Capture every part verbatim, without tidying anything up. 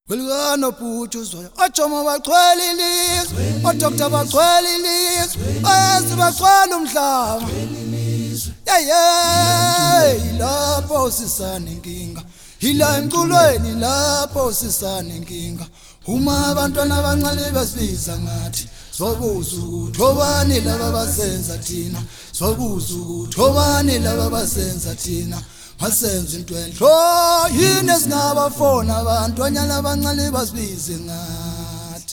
Kwelana phutshu zoya ajoma bachwela ilizwe odoktor bachwela ilizwe bayezi bachwela umhlaba yeye lapho sisana inkinga ila emculweni lapho sisana inkinga uma abantwana abancane basibiza ngathi sobuza ukuthi obani laba basenza thina sobuza ukuthi obani laba basenza thina masenza into enhle oh yini esingabafona abantwana abancane basibize ngathi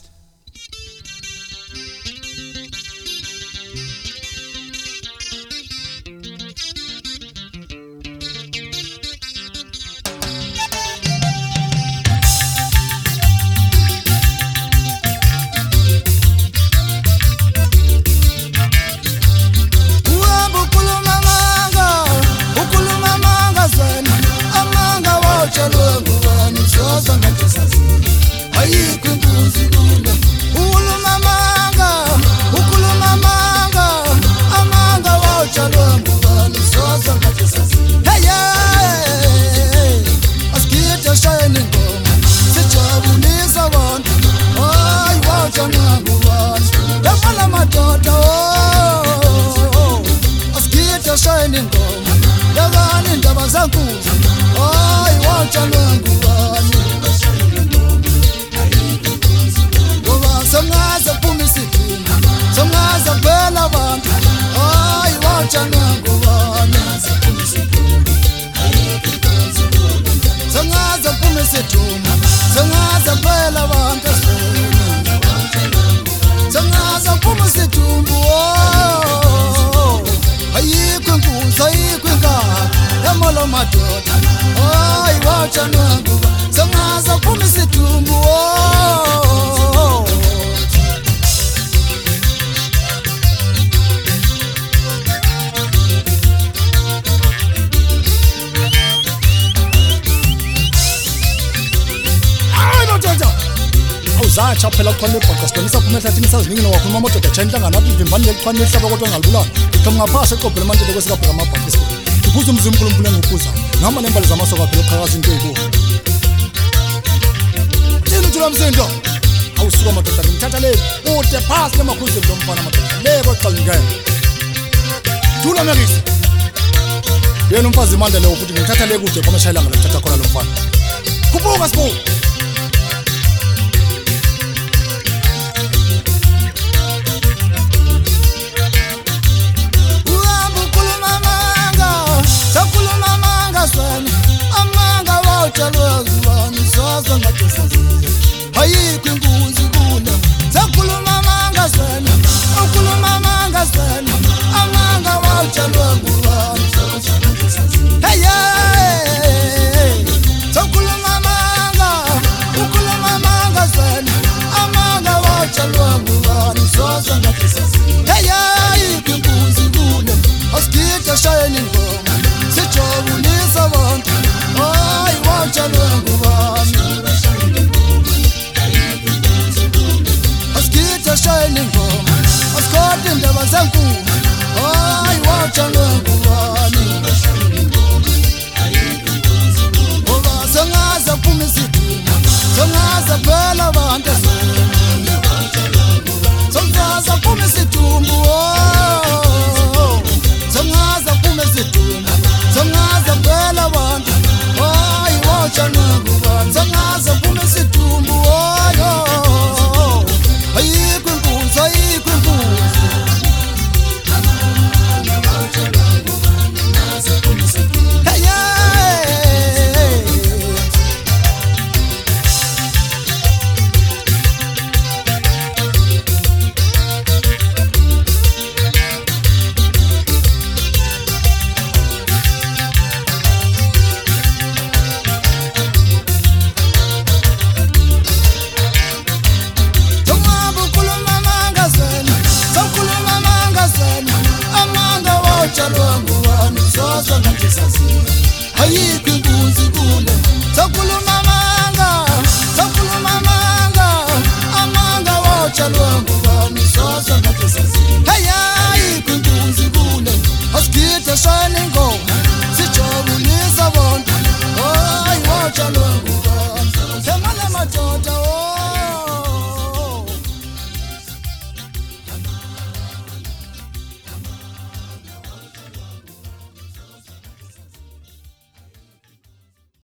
zacha phela kuqhwala ibhoqa sidonisa phuma ehlathini saziningi nowakhuluma amadoda tshenhlanga nathi ivimbani leliqhwala lihlaba kodwa ngalibulala iqhamu ngaphasi eqobhela amantebe kwesikabheka amabhaqisi ibuza umzimba uNkulunkulu engikuza ngihamba nembali zamasoka phela uqhakaza into eyibuka thina uthula msindo awusuka amadoda ngimthatha le ude phasi lemakhuze lo mfana amadoda le koqala ngeke thula mekisi yena umfazi imandla leyo futhi ngithatha le kude kwamashayelanga ngithatha khona lo mfana kubuka sibuka ayikho inkunzi kule sakhuluma amanga sena ukhuluma amanga sena amanga watshalwa ngubani hey hey sakhuluma amanga ukhuluma amanga sena amanga watshalwa ngubani soza ngathi hey ayikho inkunzi kule asigida shayeni ngoma sijabulisa abantu ay watshalwa ngubani shining home asikode indaba zenkulu hayi watshalwe ngubani ngoba sengaze phuma isidima sengaze phela abantu